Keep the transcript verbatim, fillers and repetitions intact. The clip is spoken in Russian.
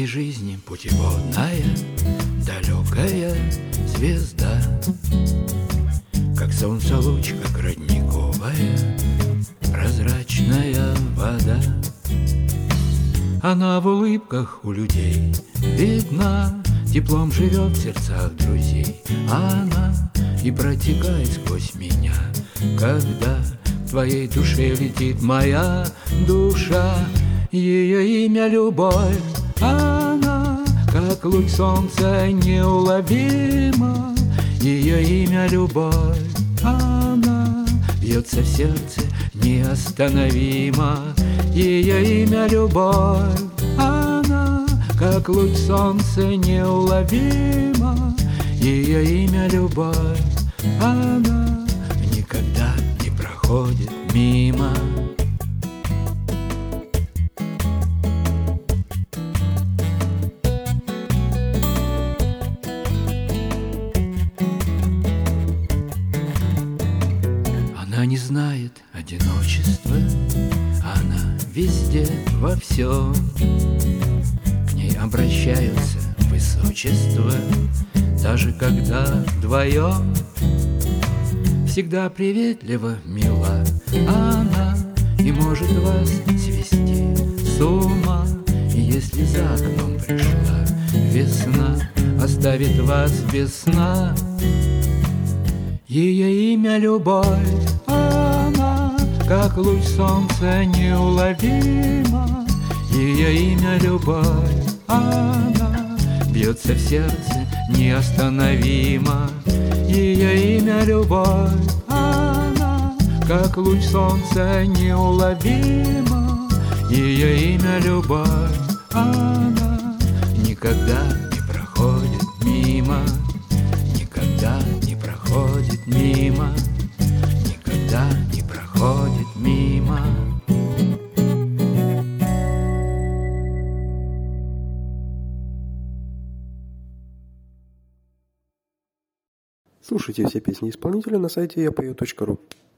жизни путеводная, далекая звезда, как солнце луч, как родниковая прозрачная вода. Она в улыбках у людей видна, теплом живет в сердцах друзей. Она и протекает сквозь меня, когда в твоей душе летит моя душа. Ее имя любовь, она как луч солнца неуловима. Ее имя любовь, она бьется в сердце неостановимо. Ее имя любовь, она как луч солнца неуловима. Ее имя любовь, она никогда не проходит мимо. Она не знает одиночества, она везде, во всем. К ней обращаются высочества, даже когда вдвоем. Всегда приветлива, мила она, и может вас свести с ума. И если за окном пришла весна, оставит вас без сна. Ее имя любовь, она как луч солнца неуловима. Ее имя любовь, она бьется в сердце неостановимо. Ее имя любовь, она как луч солнца неуловима. Ее имя любовь, она никогда не проходит мимо. Никогда не проходит мимо. Никогда не проходит мимо. Слушайте все песни исполнителя на сайте я пою точка ру.